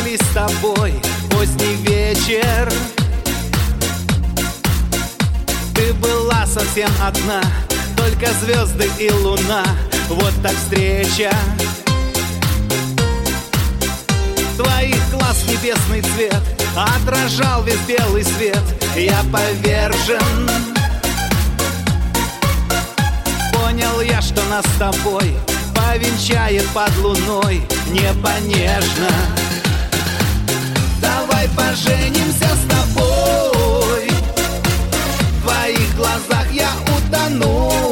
провели с тобой поздний вечер. Ты была совсем одна, только звезды и луна. Вот так встреча. Твоих глаз небесный цвет отражал весь белый свет. Я повержен. Понял я, что нас с тобой повенчает под луной небо нежно. Давай поженимся с тобой. В твоих глазах я утону.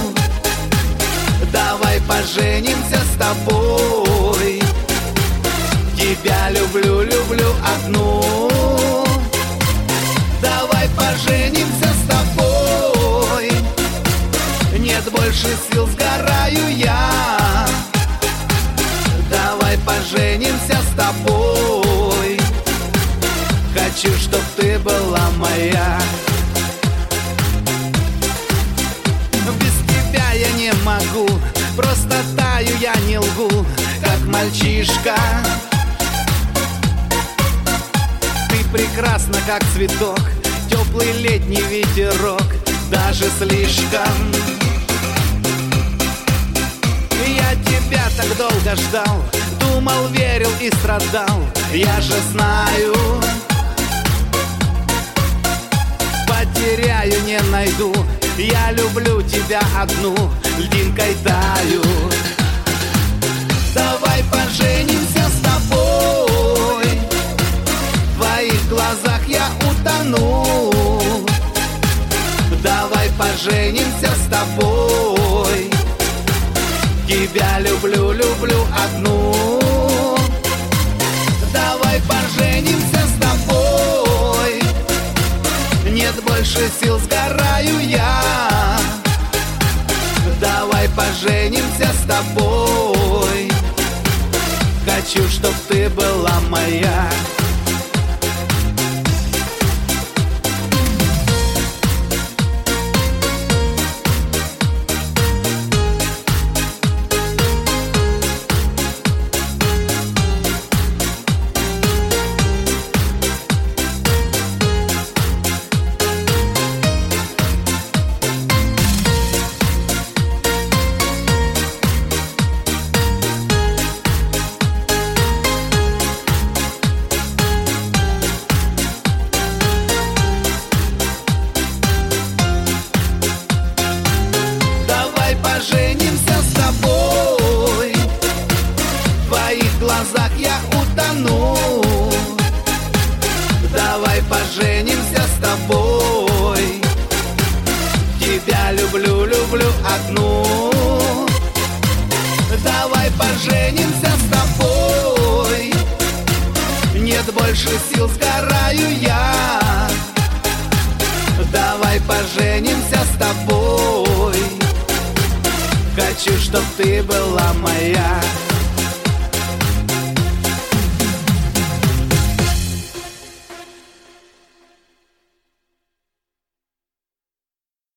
Давай поженимся с тобой. Тебя люблю, люблю одну. Давай поженимся с тобой. Нет больше сил, сгораю я. Давай поженимся с тобой. Хочу, чтоб ты была моя. Без тебя я не могу, просто таю, я не лгу, как мальчишка. Ты прекрасна, как цветок, теплый летний ветерок, даже слишком. Я тебя так долго ждал, думал, верил и страдал. Я же знаю, потеряю, не найду. Я люблю тебя одну, льдинкой таю. Давай поженимся с тобой. В твоих глазах я утону. Давай поженимся с тобой. Тебя люблю, люблю одну. Давай поженимся с тобой. Нет больше сил, сгораю я. Давай поженимся с тобой. Хочу, чтоб ты была моя. Поженимся с тобой. В твоих глазах я утону. Давай поженимся с тобой. Тебя люблю, люблю одну. Давай поженимся с тобой. Нет больше сил, сгораю я. Давай поженимся с тобой. Хочу, чтоб ты была моя.